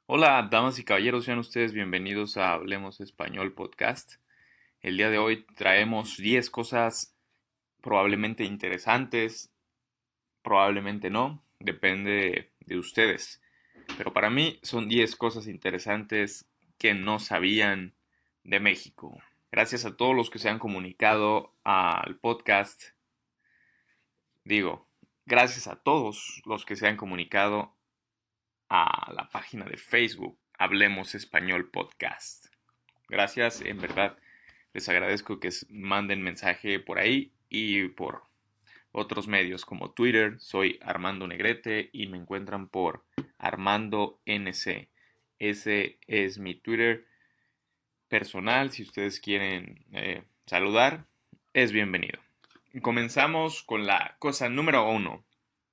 Hola, damas y caballeros, sean ustedes bienvenidos a Hablemos Español Podcast. El día de hoy traemos 10 cosas probablemente interesantes, probablemente no, depende de ustedes. Pero para mí son 10 cosas interesantes que no sabían de México. Gracias a todos los que se han comunicado al podcast. Digo, gracias a todos los que se han comunicado a la página de Facebook Hablemos Español Podcast. Gracias, en verdad. Les agradezco que manden mensaje por ahí y por otros medios como Twitter. Soy Armando Negrete y me encuentran por Armando NC. Ese es mi Twitter personal. Si ustedes quieren saludar, es bienvenido. Comenzamos con la cosa número uno.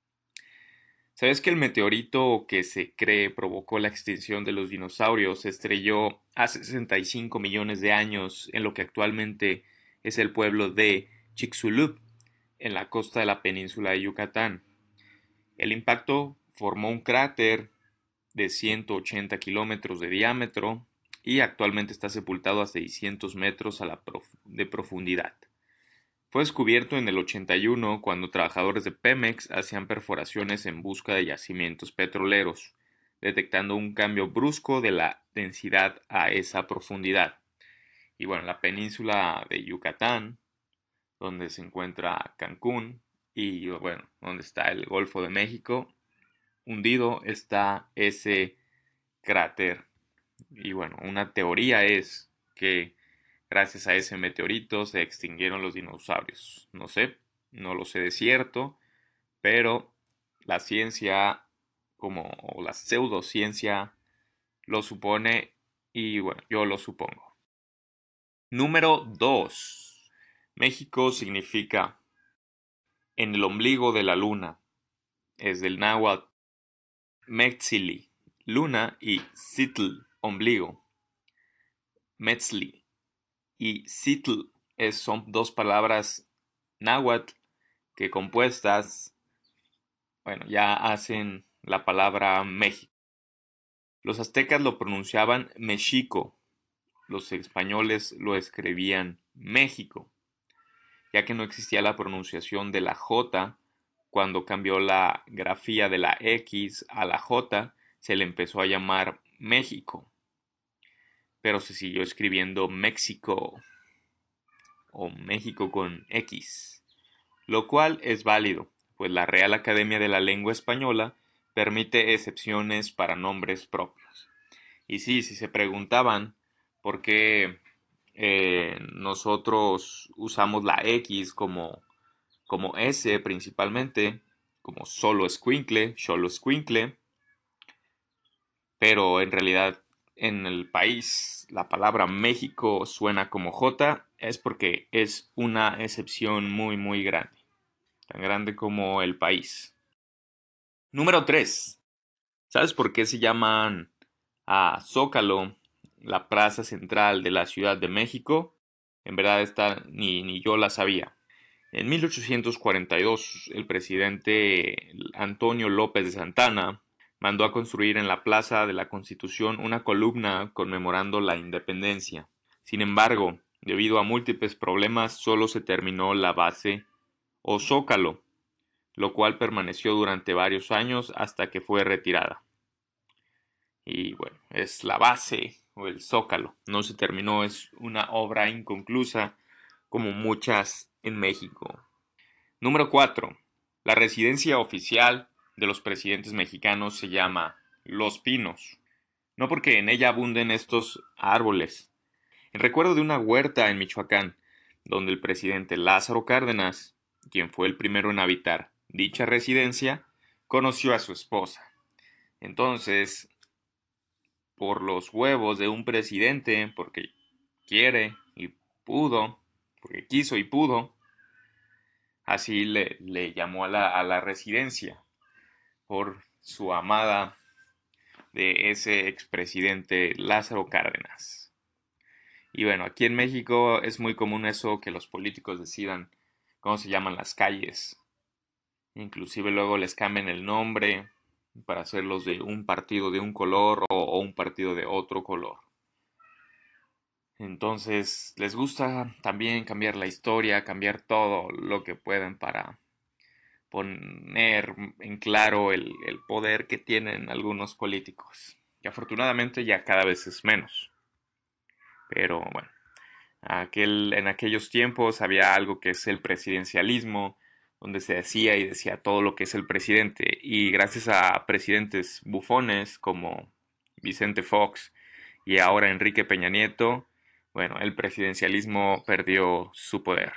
¿Sabes que el meteorito que se cree provocó la extinción de los dinosaurios se estrelló hace 65 millones de años en lo que actualmente es el pueblo de Chicxulub, en la costa de la península de Yucatán? El impacto formó un cráter de 180 kilómetros de diámetro y actualmente está sepultado a 600 metros de profundidad. Fue descubierto en el 81 cuando trabajadores de Pemex hacían perforaciones en busca de yacimientos petroleros, detectando un cambio brusco de la densidad a esa profundidad. Y bueno, la península de Yucatán, donde se encuentra Cancún y bueno, donde está el Golfo de México, hundido está ese cráter. Y bueno, una teoría es que gracias a ese meteorito se extinguieron los dinosaurios. No sé, no lo sé de cierto, pero la ciencia o la pseudociencia lo supone y bueno, yo lo supongo. Número 2. México significa en el ombligo de la luna. Es del náhuatl Metzili, luna, y Citl, ombligo. Metzli y Citl son dos palabras náhuatl que compuestas, bueno, ya hacen la palabra México. Los aztecas lo pronunciaban Mexico, los españoles lo escribían México, ya que no existía la pronunciación de la J. Cuando cambió la grafía de la X a la J, se le empezó a llamar México, pero se siguió escribiendo México o México con X, lo cual es válido, pues la Real Academia de la Lengua Española permite excepciones para nombres propios. Y sí, si se preguntaban por qué nosotros usamos la X como S principalmente, como solo escuincle, solo escuincle, pero en realidad en el país la palabra México suena como J, es porque es una excepción muy muy grande, tan grande como el país. Número 3. ¿Sabes por qué se llaman a Zócalo la plaza central de la Ciudad de México? En verdad esta ni yo la sabía. En 1842, el presidente Antonio López de Santana mandó a construir en la Plaza de la Constitución una columna conmemorando la independencia. Sin embargo, debido a múltiples problemas, solo se terminó la base o zócalo, lo cual permaneció durante varios años hasta que fue retirada. Y bueno, es la base o el zócalo. No se terminó, es una obra inconclusa como muchas en México. Número 4. La residencia oficial de los presidentes mexicanos se llama Los Pinos, no porque en ella abunden estos árboles. En recuerdo de una huerta en Michoacán, donde el presidente Lázaro Cárdenas, quien fue el primero en habitar dicha residencia, conoció a su esposa. Entonces, por los huevos de un presidente, porque quiere y pudo, porque quiso y pudo, así le llamó a la residencia, por su amada de ese expresidente Lázaro Cárdenas. Y bueno, aquí en México es muy común eso, que los políticos decidan cómo se llaman las calles. Inclusive luego les cambian el nombre. para hacerlos de un partido de un color o un partido de otro color. Entonces, les gusta también cambiar la historia, cambiar todo lo que puedan para poner en claro el poder que tienen algunos políticos, que afortunadamente ya cada vez es menos. Pero bueno, en aquellos tiempos había algo que es el presidencialismo, donde se decía y decía todo lo que es el presidente. Y gracias a presidentes bufones como Vicente Fox y ahora Enrique Peña Nieto, bueno, el presidencialismo perdió su poder.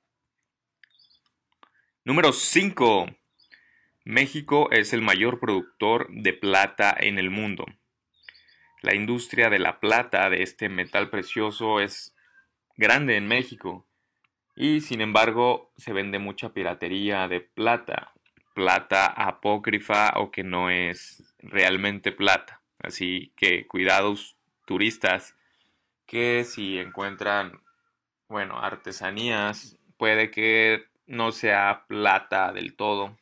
Número 5. México es el mayor productor de plata en el mundo. La industria de la plata, de este metal precioso, es grande en México. Y sin embargo, se vende mucha piratería de plata, plata apócrifa o que no es realmente plata. Así que cuidados turistas que si encuentran, bueno, artesanías, puede que no sea plata del todo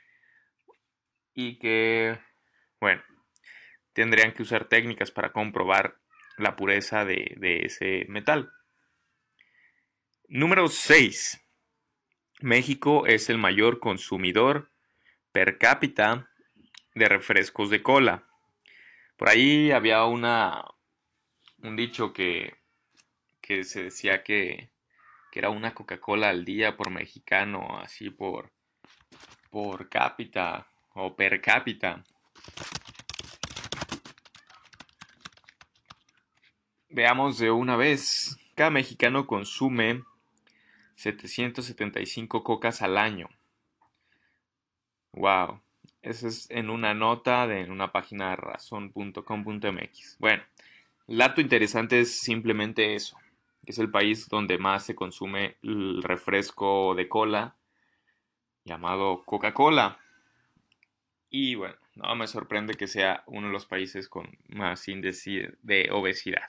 y que, bueno, tendrían que usar técnicas para comprobar la pureza de ese metal. Número 6. México es el mayor consumidor per cápita de refrescos de cola. Por ahí había un dicho que se decía que era una Coca-Cola al día por mexicano, así por cápita o per cápita. Veamos de una vez. Cada mexicano consume 775 cocas al año. Wow. Eso es en una nota en una página razón.com.mx. Bueno, el dato interesante es simplemente eso. Es el país donde más se consume el refresco de cola llamado Coca-Cola. Y bueno, no me sorprende que sea uno de los países con más índice de obesidad.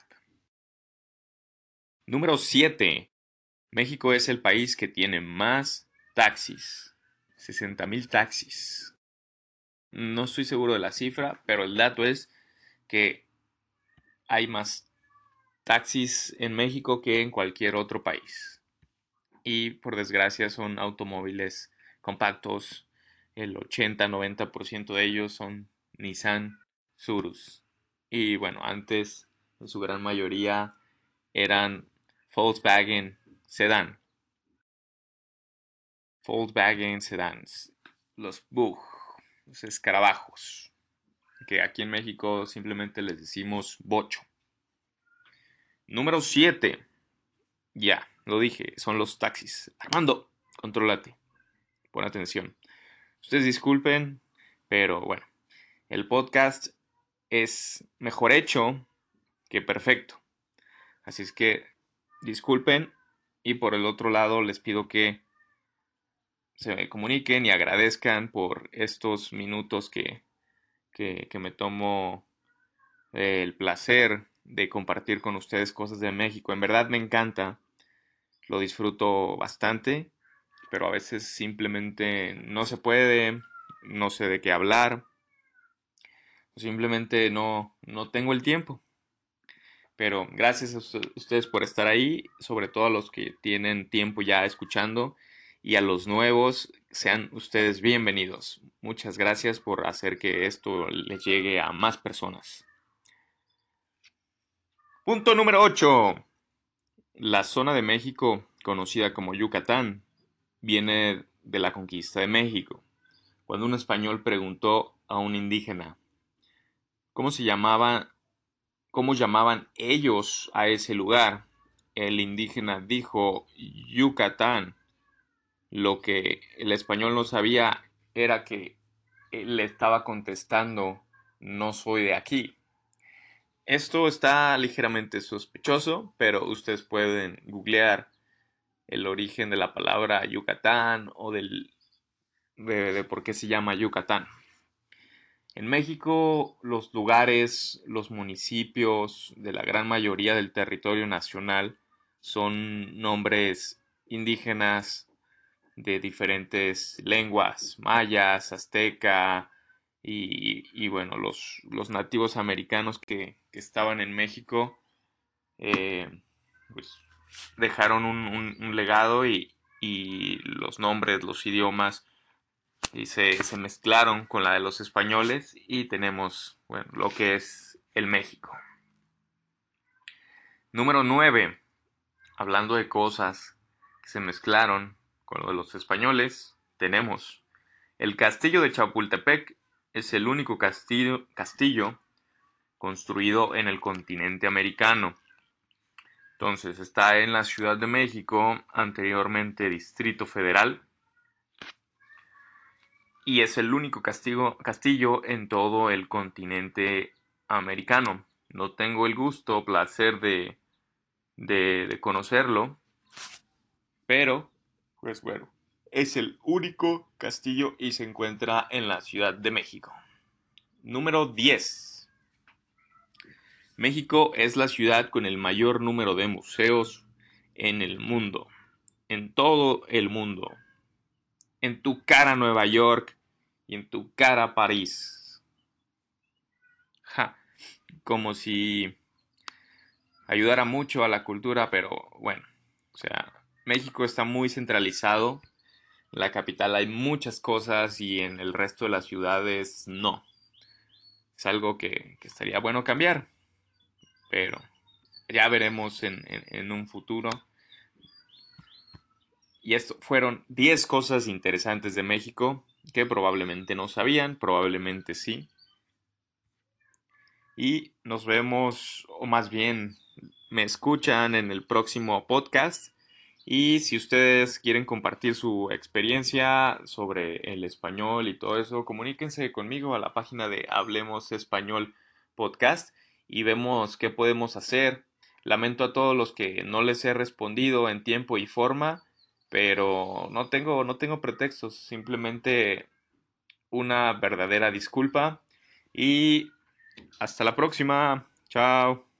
Número 7. México es el país que tiene más taxis. 60,000 taxis. No estoy seguro de la cifra, pero el dato es que hay más taxis en México que en cualquier otro país. Y por desgracia son automóviles compactos. El 80-90% de ellos son Nissan Surus. Y bueno, antes en su gran mayoría eran Volkswagen Sedan. Volkswagen Sedans. Los Bug. Los escarabajos. Que aquí en México simplemente les decimos bocho. Número 7. Ya, lo dije, son los taxis. Armando, contrólate. Pon atención. Ustedes disculpen, pero bueno, el podcast es mejor hecho que perfecto. Así es que disculpen y por el otro lado les pido que se comuniquen y agradezcan por estos minutos que me tomo el placer de compartir con ustedes cosas de México. En verdad me encanta, lo disfruto bastante, pero a veces simplemente no se puede, no sé de qué hablar, simplemente no tengo el tiempo. Pero gracias a ustedes por estar ahí, sobre todo a los que tienen tiempo ya escuchando y a los nuevos, sean ustedes bienvenidos. Muchas gracias por hacer que esto les llegue a más personas. Punto número 8. La zona de México, conocida como Yucatán, viene de la conquista de México. Cuando un español preguntó a un indígena cómo se llamaba, cómo llamaban ellos a ese lugar, el indígena dijo Yucatán. Lo que el español no sabía era que él le estaba contestando no soy de aquí. Esto está ligeramente sospechoso, pero ustedes pueden googlear el origen de la palabra Yucatán o de por qué se llama Yucatán. En México, los lugares, los municipios de la gran mayoría del territorio nacional son nombres indígenas de diferentes lenguas, mayas, azteca, y bueno, los nativos americanos que estaban en México, eh, pues dejaron un legado y los nombres, los idiomas, y se mezclaron con la de los españoles y tenemos, bueno, lo que es el México. Número 9, hablando de cosas que se mezclaron con lo de los españoles, tenemos el castillo de Chapultepec. Es el único castillo construido en el continente americano. Entonces, está en la Ciudad de México, anteriormente Distrito Federal, y es el único castillo en todo el continente americano. No tengo el gusto o placer de conocerlo, pero, pues bueno, es el único castillo y se encuentra en la Ciudad de México. Número 10. México es la ciudad con el mayor número de museos en el mundo, en todo el mundo. En tu cara Nueva York y en tu cara París. Ja, como si ayudara mucho a la cultura, pero bueno, o sea, México está muy centralizado. En la capital hay muchas cosas y en el resto de las ciudades no. Es algo que estaría bueno cambiar, pero ya veremos en un futuro. Y esto fueron 10 cosas interesantes de México que probablemente no sabían, probablemente sí. Y nos vemos, o más bien me escuchan en el próximo podcast. Y si ustedes quieren compartir su experiencia sobre el español y todo eso, comuníquense conmigo a la página de Hablemos Español Podcast y vemos qué podemos hacer. Lamento a todos los que no les he respondido en tiempo y forma, pero no tengo pretextos, simplemente una verdadera disculpa y hasta la próxima. Chao.